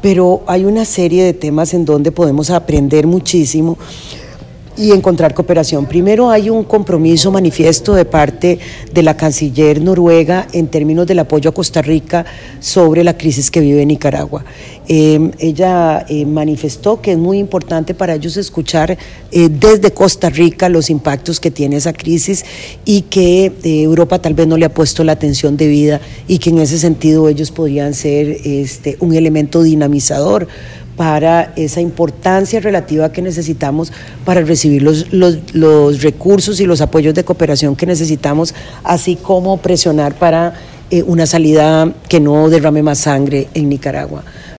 pero hay una serie de temas en donde podemos aprender muchísimo y encontrar cooperación. Primero, hay un compromiso manifiesto de parte de la canciller noruega en términos del apoyo a Costa Rica sobre la crisis que vive Nicaragua. Ella manifestó que es muy importante para ellos escuchar desde Costa Rica los impactos que tiene esa crisis y que Europa tal vez no le ha puesto la atención debida y que en ese sentido ellos podrían ser un elemento dinamizador para esa importancia relativa que necesitamos para recibir los recursos y los apoyos de cooperación que necesitamos, así como presionar para una salida que no derrame más sangre en Nicaragua.